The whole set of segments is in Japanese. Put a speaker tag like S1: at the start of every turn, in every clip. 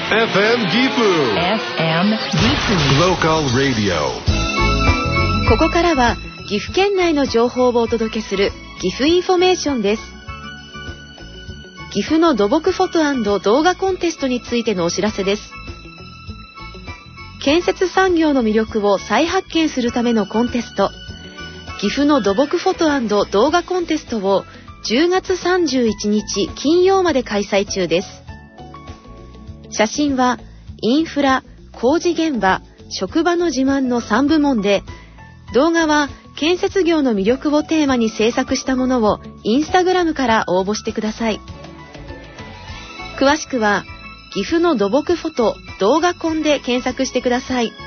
S1: FM ギフ Local Radio。
S2: ここからは岐阜県内の情報をお届けする岐阜インフォメーションです。岐阜の土木フォト&動画コンテストについてのお知らせです。建設産業の魅力を再発見するためのコンテスト、岐阜の土木フォト&動画コンテストを10月31日金曜まで開催中です。写真はインフラ、工事現場、職場の自慢の3部門で、動画は建設業の魅力をテーマに制作したものをインスタグラムから応募してください。詳しくは岐阜の土木フォト動画コンで検索してください。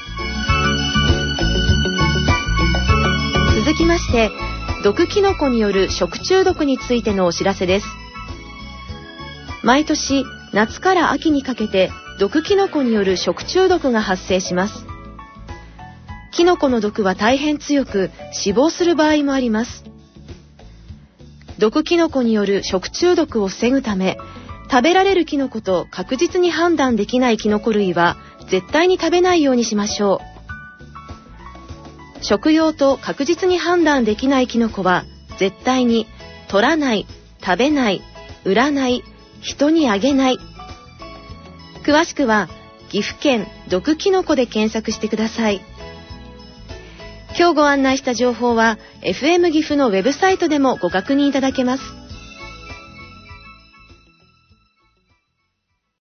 S2: 続きまして、毒キノコによる食中毒についてのお知らせです。毎年夏から秋にかけて毒キノコによる食中毒が発生します。キノコの毒は大変強く、死亡する場合もあります。毒キノコによる食中毒を防ぐため、食べられるキノコと確実に判断できないキノコ類は絶対に食べないようにしましょう。食用と確実に判断できないキノコは絶対に取らない、食べない、売らない、人にあげない。詳しくは岐阜県毒キノコで検索してください。今日ご案内した情報は FM 岐阜のウェブサイトでもご確認いただけます。